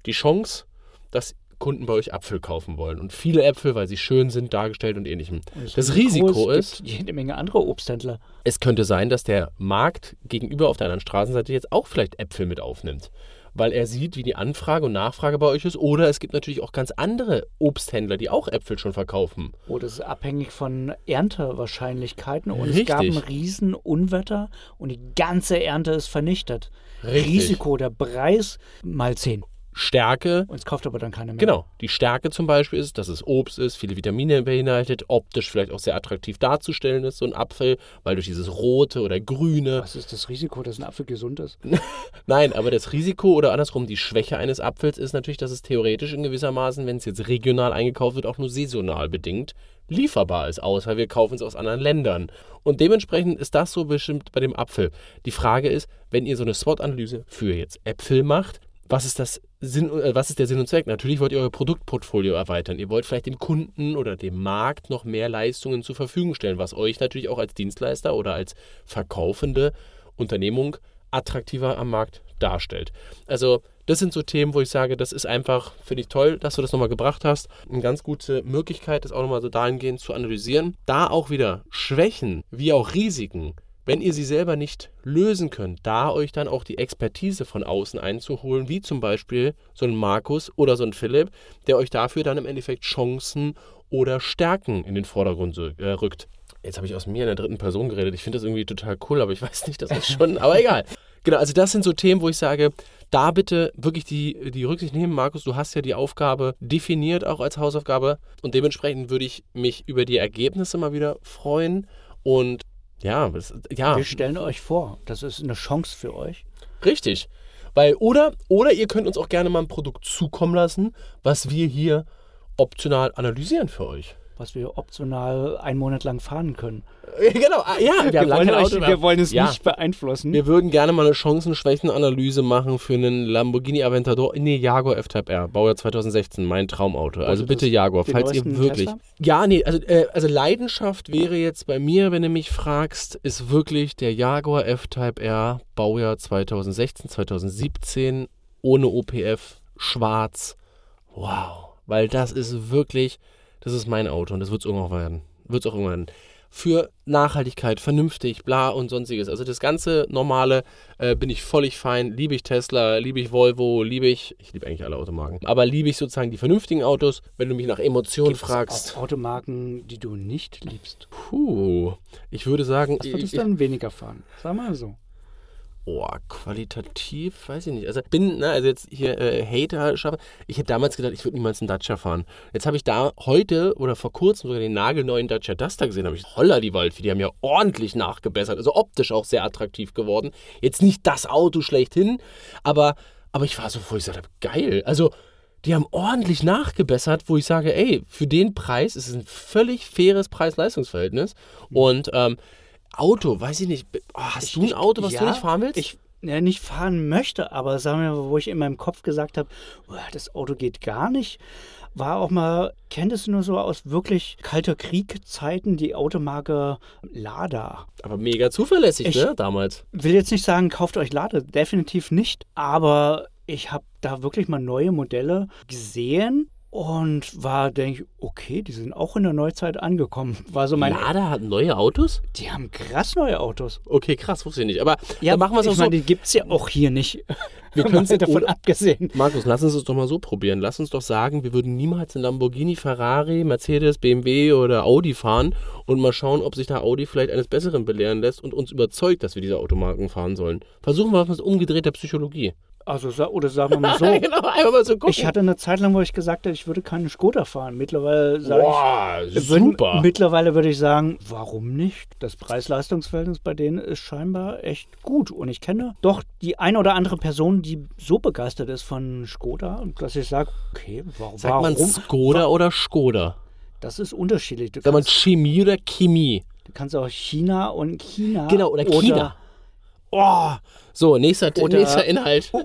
die Chance, dass Kunden bei euch Apfel kaufen wollen. Und viele Äpfel, weil sie schön sind, dargestellt und ähnlichem. Und Das Risiko es ist, gibt jede Menge andere Obsthändler. es könnte sein, dass der Markt gegenüber auf der anderen Straßenseite jetzt auch vielleicht Äpfel mit aufnimmt. Weil er sieht, wie die Anfrage und Nachfrage bei euch ist. Oder es gibt natürlich auch ganz andere Obsthändler, die auch Äpfel schon verkaufen. Oder es ist abhängig von Erntewahrscheinlichkeiten. Und Richtig. es gab ein Riesenunwetter und die ganze Ernte ist vernichtet. Richtig. Risiko, der Preis mal zehn. Stärke, Und es kauft aber dann keiner mehr. genau. Die Stärke zum Beispiel ist, dass es Obst ist, viele Vitamine beinhaltet, optisch vielleicht auch sehr attraktiv darzustellen ist, so ein Apfel, weil durch dieses Rote oder Grüne. Was ist das Risiko, dass ein Apfel gesund ist? Nein, aber das Risiko oder andersrum die Schwäche eines Apfels ist natürlich, dass es theoretisch in gewissermaßen, wenn es jetzt regional eingekauft wird, auch nur saisonal bedingt lieferbar ist, außer wir kaufen es aus anderen Ländern. Und dementsprechend ist das so bestimmt bei dem Apfel. Die Frage ist, wenn ihr so eine SWOT-Analyse für jetzt Äpfel macht, was ist das Sinn, äh, was ist der Sinn und Zweck? Natürlich wollt ihr euer Produktportfolio erweitern. Ihr wollt vielleicht dem Kunden oder dem Markt noch mehr Leistungen zur Verfügung stellen, was euch natürlich auch als Dienstleister oder als verkaufende Unternehmung attraktiver am Markt darstellt. Also das sind so Themen, wo ich sage, das ist einfach, finde ich toll, dass du das nochmal gebracht hast. Eine ganz gute Möglichkeit, das auch nochmal so dahingehend zu analysieren. Da auch wieder Schwächen wie auch Risiken, wenn ihr sie selber nicht lösen könnt, da euch dann auch die Expertise von außen einzuholen, wie zum Beispiel so ein Markus oder so ein Philipp, der euch dafür dann im Endeffekt Chancen oder Stärken in den Vordergrund äh, rückt. Jetzt habe ich aus mir in der dritten Person geredet. Ich finde das irgendwie total cool, aber ich weiß nicht, das ist schon, aber egal. Genau, also das sind so Themen, wo ich sage, da bitte wirklich die, die Rücksicht nehmen. Markus, du hast ja die Aufgabe definiert, auch als Hausaufgabe. Und dementsprechend würde ich mich über die Ergebnisse mal wieder freuen. Und ja, das, ja. Wir stellen euch vor, das ist eine Chance für euch. Richtig. Weil, oder, oder ihr könnt uns auch gerne mal ein Produkt zukommen lassen, was wir hier optional analysieren für euch. Was wir optional einen Monat lang fahren können. Genau, ja, wir, haben lange wollen, kein euch, Auto mehr. wir wollen es Ja. nicht beeinflussen. Wir würden gerne mal eine Chancen-Schwächen-Analyse machen für einen Lamborghini Aventador, nee, Jaguar F-Type R, Baujahr zwanzig sechzehn, mein Traumauto. Also das bitte Jaguar, den falls ihr neuesten wirklich... Tesla? Ja, nee, also, äh, also Leidenschaft wäre jetzt bei mir, wenn du mich fragst, ist wirklich der Jaguar F-Type R, Baujahr zwanzig sechzehn, zwanzig siebzehn, ohne O P F, schwarz. Wow, weil das ist wirklich... Das ist mein Auto und das wird es irgendwann werden. Wird es auch irgendwann werden. Für Nachhaltigkeit, vernünftig, bla und sonstiges. Also das ganze Normale äh, bin ich völlig fein. Liebe ich Tesla, liebe ich Volvo, liebe ich, ich liebe eigentlich alle Automarken, aber liebe ich sozusagen die vernünftigen Autos. Wenn du mich nach Emotionen Gibt's fragst. auch Automarken, die du nicht liebst? Puh, ich würde sagen... Was würdest ich, du dann weniger fahren? Sag mal so. Oh, qualitativ, weiß ich nicht. Also bin, ne, also jetzt hier äh, Hater schaffen. Ich hätte damals gedacht, ich würde niemals einen Dacia fahren. Jetzt habe ich da heute oder vor kurzem sogar den nagelneuen Dacia Duster gesehen. Habe ich, holla die Waldfee, die haben ja ordentlich nachgebessert. Also optisch auch sehr attraktiv geworden. Jetzt nicht das Auto schlechthin, aber, aber ich war so, wo ich gesagt habe, geil. Also die haben ordentlich nachgebessert, wo ich sage, ey, für den Preis ist es ein völlig faires Preis-Leistungs-Verhältnis. Mhm. Und ähm, Auto, weiß ich nicht. Oh, hast ich, du ein Auto, was ja, du nicht fahren willst? Ich ja, nicht fahren möchte, aber sagen wir mal, wo ich in meinem Kopf gesagt habe, oh, das Auto geht gar nicht, war auch mal, kenntest du nur so aus wirklich kalter Kriegzeiten die Automarke Lada. Aber mega zuverlässig, ich ne, damals. Will jetzt nicht sagen, kauft euch Lada, definitiv nicht, aber ich habe da wirklich mal neue Modelle gesehen. Und war, denke ich, okay, die sind auch in der Neuzeit angekommen. War so mein Lada hat neue Autos? Die haben krass neue Autos. Okay, krass, wusste ich nicht. Aber ja, dann machen wir es auch ich so. meine, die gibt es ja auch hier nicht. Wir können es davon abgesehen. Markus, lass uns das doch mal so probieren. Lass uns doch sagen, wir würden niemals einen Lamborghini, Ferrari, Mercedes, B M W oder Audi fahren und mal schauen, ob sich da Audi vielleicht eines Besseren belehren lässt und uns überzeugt, dass wir diese Automarken fahren sollen. Versuchen wir was mit umgedrehter Psychologie. Also, oder sagen wir mal so. Genau, einfach mal so gucken. Ich hatte eine Zeit lang, wo ich gesagt habe, ich würde keinen Skoda fahren. Mittlerweile sage Boah, ich, super. Würd, mittlerweile würde ich sagen, warum nicht? Das Preis-Leistungs-Verhältnis bei denen ist scheinbar echt gut. Und ich kenne doch die eine oder andere Person, die so begeistert ist von Skoda, dass ich sage, okay, warum? Sagt man Skoda wa- oder Skoda? Das ist unterschiedlich. Du Sagt man Chemie oder Chemie? Du kannst auch China und China. Genau, oder China. Oder Oh, so, nächster, oder, nächster Inhalt.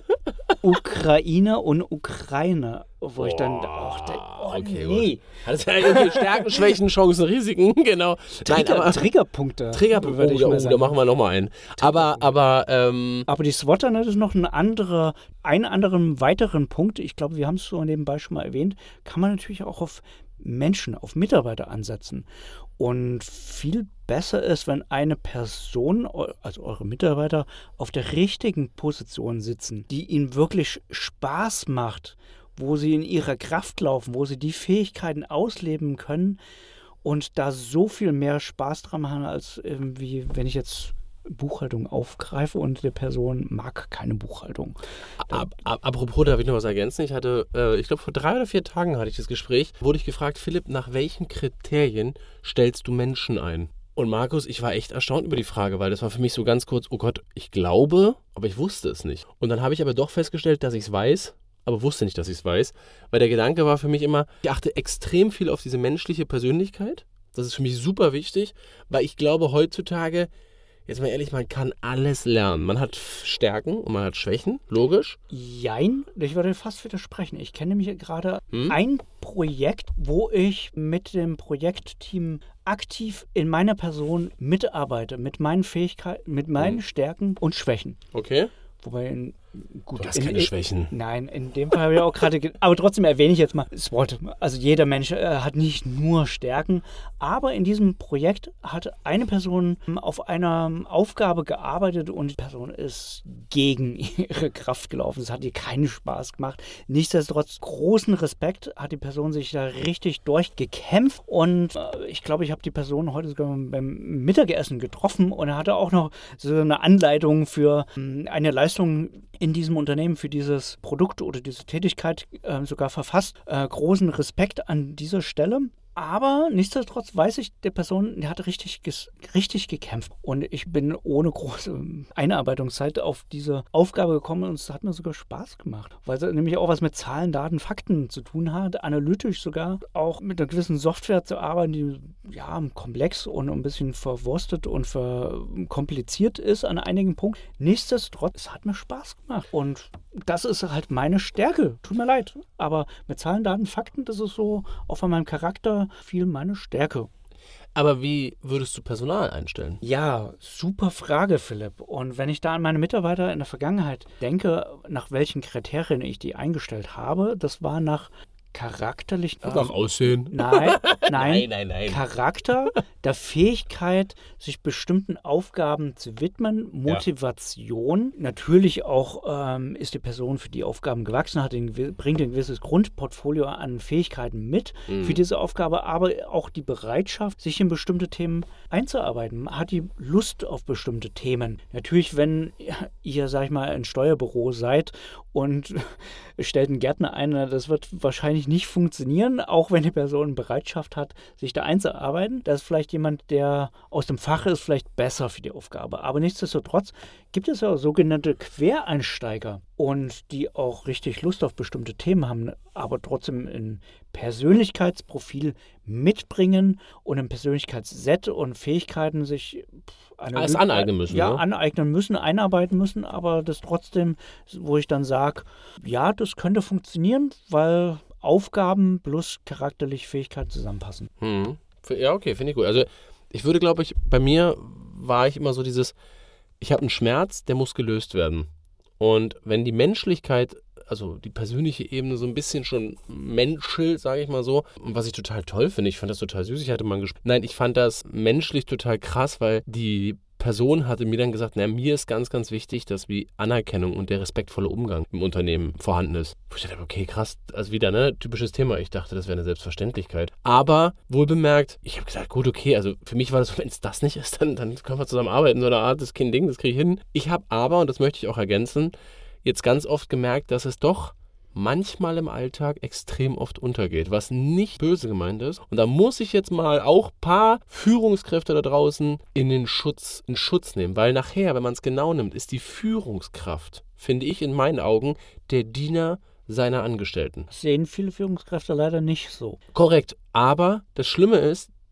Ukraine und Ukraine, wo ich dann auch denke, oh okay, nee. gut. Hat ja irgendwie Stärken, Schwächen, Chancen, Risiken, genau. Nein, Trigger, aber Triggerpunkte. Triggerpunkte, würde oh, ich da, mal oh, da sagen. machen wir nochmal einen. Aber, aber, ähm, Aber die SWOT-Analyse ist noch ein anderer, einen anderen weiteren Punkt. Ich glaube, wir haben es so nebenbei schon mal erwähnt, kann man natürlich auch auf Menschen, auf Mitarbeiter ansetzen. Und viel besser ist, wenn eine Person, also eure Mitarbeiter, auf der richtigen Position sitzen, die ihnen wirklich Spaß macht, wo sie in ihrer Kraft laufen, wo sie die Fähigkeiten ausleben können und da so viel mehr Spaß dran machen, als irgendwie, wenn ich jetzt Buchhaltung aufgreife und die Person mag keine Buchhaltung. Ab, ab, apropos, darf ich noch was ergänzen? Ich hatte, äh, ich glaube vor drei oder vier Tagen hatte ich das Gespräch, wurde ich gefragt, Philipp, nach welchen Kriterien stellst du Menschen ein? Und Markus, ich war echt erstaunt über die Frage, weil das war für mich so ganz kurz, oh Gott, ich glaube, aber ich wusste es nicht. Und dann habe ich aber doch festgestellt, dass ich es weiß, aber wusste nicht, dass ich es weiß, weil der Gedanke war für mich immer, ich achte extrem viel auf diese menschliche Persönlichkeit. Das ist für mich super wichtig, weil ich glaube heutzutage, jetzt mal ehrlich, man kann alles lernen. Man hat Stärken und man hat Schwächen, logisch. Jein, ich würde fast widersprechen. Ich kenne nämlich gerade Hm? ein Projekt, wo ich mit dem Projektteam aktiv in meiner Person mitarbeite, mit meinen Fähigkeiten, mit meinen Hm. Stärken und Schwächen. Okay. Wobei, in, gut, Du hast in, keine in, Schwächen. Nein, in dem Fall habe ich auch gerade, ge- aber trotzdem erwähne ich jetzt mal SWOT. Also jeder Mensch äh, hat nicht nur Stärken, aber in diesem Projekt hat eine Person auf einer Aufgabe gearbeitet und die Person ist gegen ihre Kraft gelaufen. Es hat ihr keinen Spaß gemacht. Nichtsdestotrotz großen Respekt hat die Person sich da richtig durchgekämpft und äh, ich glaube, ich habe die Person heute sogar beim Mittagessen getroffen und er hatte auch noch so eine Anleitung für ähm, eine Leistung in diesem Unternehmen für dieses Produkt oder diese Tätigkeit äh, sogar verfasst. Äh, großen Respekt an dieser Stelle. Aber nichtsdestotrotz weiß ich, der Person, die hat richtig, ges- richtig gekämpft. Und ich bin ohne große Einarbeitungszeit auf diese Aufgabe gekommen und es hat mir sogar Spaß gemacht. Weil es nämlich auch was mit Zahlen, Daten, Fakten zu tun hat. Analytisch sogar auch mit einer gewissen Software zu arbeiten, die ja komplex und ein bisschen verwurstet und verkompliziert ist an einigen Punkten. Nichtsdestotrotz, es hat mir Spaß gemacht. Und das ist halt meine Stärke. Tut mir leid. Aber mit Zahlen, Daten, Fakten, das ist so auch von meinem Charakter viel meine Stärke. Aber wie würdest du Personal einstellen? Ja, super Frage, Philipp. Und wenn ich da an meine Mitarbeiter in der Vergangenheit denke, nach welchen Kriterien ich die eingestellt habe, das war nach charakterlich... Nach Aussehen? Nein, nein, Nein, nein, nein. Charakter, der Fähigkeit, sich bestimmten Aufgaben zu widmen, Motivation. Natürlich auch ähm, ist die Person für die Aufgaben gewachsen, hat ein, gewi- bringt ein gewisses Grundportfolio an Fähigkeiten mit Mhm. für diese Aufgabe, aber auch die Bereitschaft, sich in bestimmte Themen einzuarbeiten. Hat die Lust auf bestimmte Themen. Natürlich, wenn ihr, sag ich mal, ein Steuerbüro seid und stellt einen Gärtner ein, das wird wahrscheinlich nicht funktionieren, auch wenn die Person Bereitschaft hat, sich da einzuarbeiten. Da ist vielleicht jemand, der aus dem Fach ist, vielleicht besser für die Aufgabe. Aber nichtsdestotrotz gibt es ja sogenannte Quereinsteiger und die auch richtig Lust auf bestimmte Themen haben, aber trotzdem ein Persönlichkeitsprofil mitbringen und ein Persönlichkeitsset und Fähigkeiten sich Alles aneignen müssen, Ja, ne? aneignen müssen, einarbeiten müssen, aber das trotzdem, wo ich dann sage, ja, das könnte funktionieren, weil Aufgaben plus charakterliche Fähigkeiten zusammenpassen. Hm. F- Ja, okay, finde ich gut. Also ich würde, glaube ich, bei mir war ich immer so dieses, ich habe einen Schmerz, der muss gelöst werden. Und wenn die Menschlichkeit, also die persönliche Ebene so ein bisschen schon menschelt, sage ich mal so, und was ich total toll finde, ich fand das total süß, ich hatte mal gesprochen, nein, ich fand das menschlich total krass, weil die Person hatte mir dann gesagt, na, mir ist ganz, ganz wichtig, dass die Anerkennung und der respektvolle Umgang im Unternehmen vorhanden ist. Wo ich dachte, okay, krass, also wieder, ne, typisches Thema. Ich dachte, das wäre eine Selbstverständlichkeit. Aber wohl bemerkt, ich habe gesagt, gut, okay, also für mich war das so, wenn es das nicht ist, dann, dann können wir zusammen arbeiten. So eine Art, das ist kein Ding, das kriege ich hin. Ich habe aber, und das möchte ich auch ergänzen, jetzt ganz oft gemerkt, dass es doch manchmal im Alltag extrem oft untergeht, was nicht böse gemeint ist. Und da muss ich jetzt mal auch ein paar Führungskräfte da draußen in den Schutz, in Schutz nehmen, weil nachher, wenn man es genau nimmt, ist die Führungskraft, finde ich in meinen Augen, der Diener seiner Angestellten. Das sehen viele Führungskräfte leider nicht so. Korrekt, aber das Schlimme ist,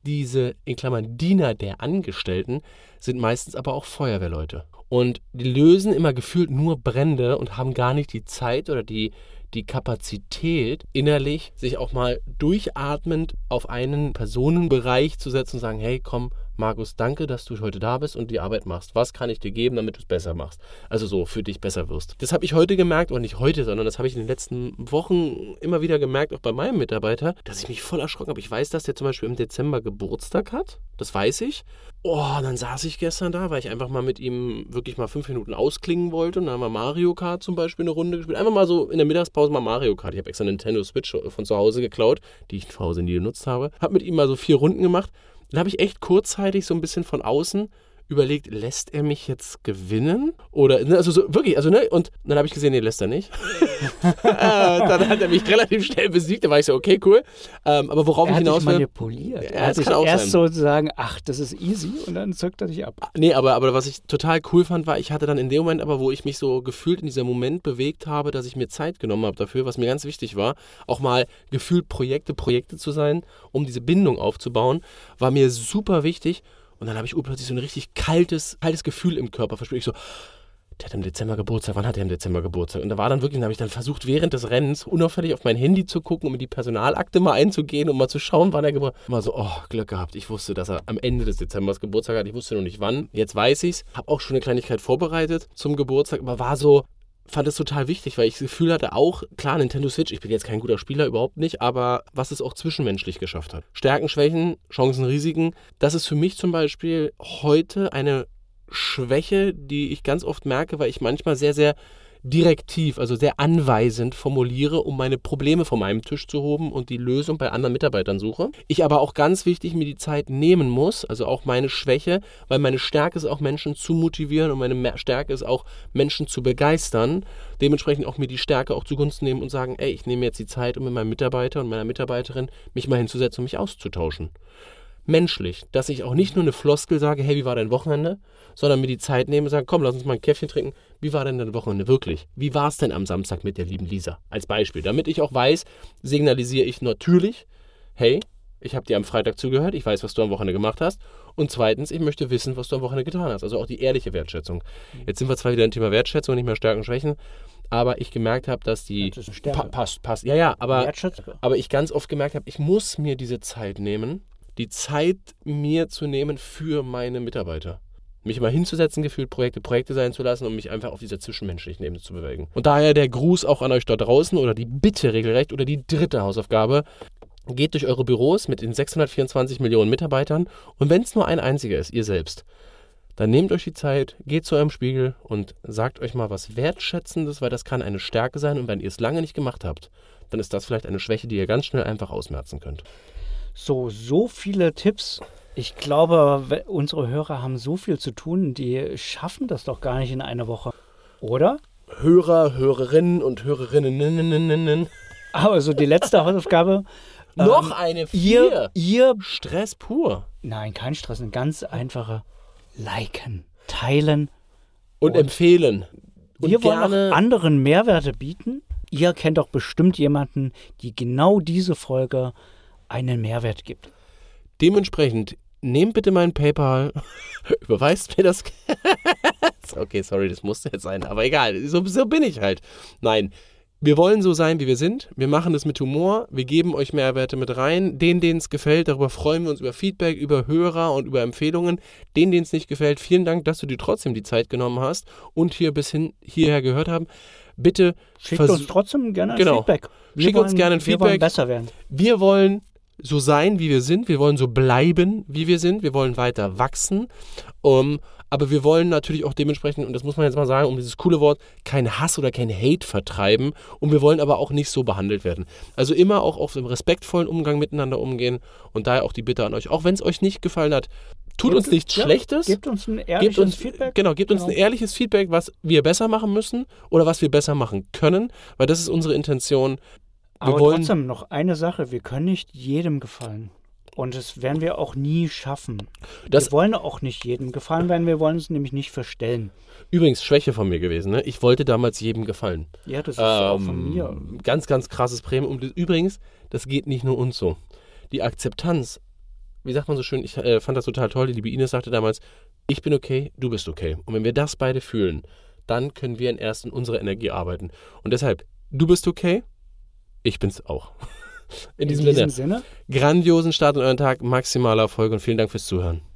Diese, in Klammern, Diener der Angestellten sind meistens aber auch Feuerwehrleute. Und die lösen immer gefühlt nur Brände und haben gar nicht die Zeit oder die, die Kapazität, innerlich sich auch mal durchatmend auf einen Personenbereich zu setzen und sagen, hey, komm, Markus, danke, dass du heute da bist und die Arbeit machst. Was kann ich dir geben, damit du es besser machst? Also so, für dich besser wirst. Das habe ich heute gemerkt, oder nicht heute, sondern das habe ich in den letzten Wochen immer wieder gemerkt, auch bei meinem Mitarbeiter, dass ich mich voll erschrocken habe. Ich weiß, dass der zum Beispiel im Dezember Geburtstag hat. Das weiß ich. Oh, und dann saß ich gestern da, weil ich einfach mal mit ihm wirklich mal fünf Minuten ausklingen wollte. Und dann haben wir Mario Kart zum Beispiel eine Runde gespielt. Einfach mal so in der Mittagspause mal Mario Kart. Ich habe extra eine Nintendo Switch von zu Hause geklaut, die ich zu Hause nie genutzt habe. Habe mit ihm mal so vier Runden gemacht. Dann habe ich echt kurzzeitig so ein bisschen von außen überlegt, lässt er mich jetzt gewinnen? Oder, also so, wirklich, also, ne? Und dann habe ich gesehen, nee, lässt er nicht. äh, dann hat er mich relativ schnell besiegt, da war ich so, okay, cool. Ähm, aber worauf er ich hinaus will... manipuliert. Ja, er hat das sich kann auch erst sein. so sagen, ach, das ist easy und dann zückt er dich ab. Nee, aber, aber was ich total cool fand, war, ich hatte dann in dem Moment aber, wo ich mich so gefühlt in diesem Moment bewegt habe, dass ich mir Zeit genommen habe dafür, was mir ganz wichtig war, auch mal gefühlt Projekte, Projekte zu sein, um diese Bindung aufzubauen, war mir super wichtig. Und dann habe ich urplötzlich so ein richtig kaltes, kaltes Gefühl im Körper verspürt. Ich so, der hat im Dezember Geburtstag, wann hat er im Dezember Geburtstag? Und da war dann wirklich, dann habe ich dann versucht, während des Rennens unauffällig auf mein Handy zu gucken, um in die Personalakte mal einzugehen, um mal zu schauen, wann er Geburtstag hat. Mal so, oh, Glück gehabt. Ich wusste, dass er am Ende des Dezembers Geburtstag hat. Ich wusste noch nicht wann. Jetzt weiß ich's. Habe auch schon eine Kleinigkeit vorbereitet zum Geburtstag, aber war so... fand es total wichtig, weil ich das Gefühl hatte, auch, klar, Nintendo Switch, ich bin jetzt kein guter Spieler, überhaupt nicht, aber was es auch zwischenmenschlich geschafft hat. Stärken, Schwächen, Chancen, Risiken, das ist für mich zum Beispiel heute eine Schwäche, die ich ganz oft merke, weil ich manchmal sehr, sehr direktiv, also sehr anweisend formuliere, um meine Probleme von meinem Tisch zu hoben und die Lösung bei anderen Mitarbeitern suche. Ich aber auch ganz wichtig mir die Zeit nehmen muss, also auch meine Schwäche, weil meine Stärke ist auch Menschen zu motivieren und meine Stärke ist auch Menschen zu begeistern. Dementsprechend auch mir die Stärke auch zugunsten nehmen und sagen, ey, ich nehme jetzt die Zeit, um mit meinem Mitarbeiter und meiner Mitarbeiterin mich mal hinzusetzen und mich auszutauschen. Menschlich, dass ich auch nicht nur eine Floskel sage, hey, wie war dein Wochenende, sondern mir die Zeit nehme und sage, komm, lass uns mal ein Käffchen trinken. Wie war denn dein Wochenende wirklich? Wie war es denn am Samstag mit der lieben Lisa? Als Beispiel. Damit ich auch weiß, signalisiere ich natürlich, hey, ich habe dir am Freitag zugehört, ich weiß, was du am Wochenende gemacht hast. Und zweitens, ich möchte wissen, was du am Wochenende getan hast. Also auch die ehrliche Wertschätzung. Jetzt sind wir zwar wieder im Thema Wertschätzung, nicht mehr Stärken, Schwächen, aber ich gemerkt habe, dass die... Das ist eine Stärke. Pa- passt, passt. Ja, ja, aber, Wertschätzung. aber ich ganz oft gemerkt habe, ich muss mir diese Zeit nehmen, die Zeit mir zu nehmen für meine Mitarbeiter. Mich mal hinzusetzen, gefühlt Projekte Projekte sein zu lassen und mich einfach auf dieser zwischenmenschlichen Ebene zu bewegen. Und daher der Gruß auch an euch da draußen oder die Bitte regelrecht oder die dritte Hausaufgabe. Geht durch eure Büros mit den sechshundertvierundzwanzig Millionen Mitarbeitern und wenn es nur ein einziger ist, ihr selbst, dann nehmt euch die Zeit, geht zu eurem Spiegel und sagt euch mal was Wertschätzendes, weil das kann eine Stärke sein und wenn ihr es lange nicht gemacht habt, dann ist das vielleicht eine Schwäche, die ihr ganz schnell einfach ausmerzen könnt. So, so viele Tipps. Ich glaube, we- unsere Hörer haben so viel zu tun, die schaffen das doch gar nicht in einer Woche. Oder? Hörer, Hörerinnen und Hörerinnen. Aber so die letzte Hausaufgabe. Noch ähm, eine Ihr, vier. ihr, Stress pur. nein, kein Stress, eine ganz einfache liken, teilen. Und, Und empfehlen. Und Wir wollen gerne auch anderen Mehrwerte bieten. Ihr kennt doch bestimmt jemanden, die genau diese Folge einen Mehrwert gibt. dementsprechend, nehmt bitte mein PayPal, überweist mir das. Okay, sorry, das musste jetzt sein, aber egal, so, so bin ich halt. Nein, wir wollen so sein, wie wir sind. Wir machen das mit Humor. Wir geben euch Mehrwerte mit rein. Denen, denen es gefällt, darüber freuen wir uns über Feedback, über Hörer und über Empfehlungen. Denen, denen es nicht gefällt, vielen Dank, dass du dir trotzdem die Zeit genommen hast und hier bis hin, hierher gehört haben. Bitte Schickt vers- uns trotzdem gerne ein Genau. Feedback. Wir Schickt uns wollen- gerne ein Wir wollen Feedback. besser werden. Wir wollen so sein, wie wir sind. Wir wollen so bleiben, wie wir sind. Wir wollen weiter wachsen. Um, aber wir wollen natürlich auch dementsprechend, und das muss man jetzt mal sagen, um dieses coole Wort, kein Hass oder kein Hate vertreiben. Und wir wollen aber auch nicht so behandelt werden. Also immer auch auf dem respektvollen Umgang miteinander umgehen. Und daher auch die Bitte an euch, auch wenn es euch nicht gefallen hat, tut uns nichts ja, Schlechtes. Gebt uns ein ehrliches Gebt uns, Feedback. Genau, gebt uns Genau. ein ehrliches Feedback, was wir besser machen müssen oder was wir besser machen können, weil das ist unsere Intention. Wir Aber wollen, trotzdem noch eine Sache, wir können nicht jedem gefallen. Und das werden wir auch nie schaffen. Das- wir wollen auch nicht jedem gefallen werden, wir wollen uns nämlich nicht verstellen. Übrigens, Schwäche von mir gewesen, ne? Ich wollte damals jedem gefallen. Ja, das ist auch von Ähm, mir. Ganz, ganz krasses Premium. Und übrigens, das geht nicht nur uns so. Die Akzeptanz wie sagt man so schön, ich äh, fand das total toll, die liebe Ines sagte damals, ich bin okay, du bist okay. Und wenn wir das beide fühlen, dann können wir erst in unserer Energie arbeiten. Und deshalb, du bist okay, ich bin's auch. In, In diesem, diesem Sinne, Sinne, grandiosen Start in euren Tag, maximaler Erfolg und vielen Dank fürs Zuhören.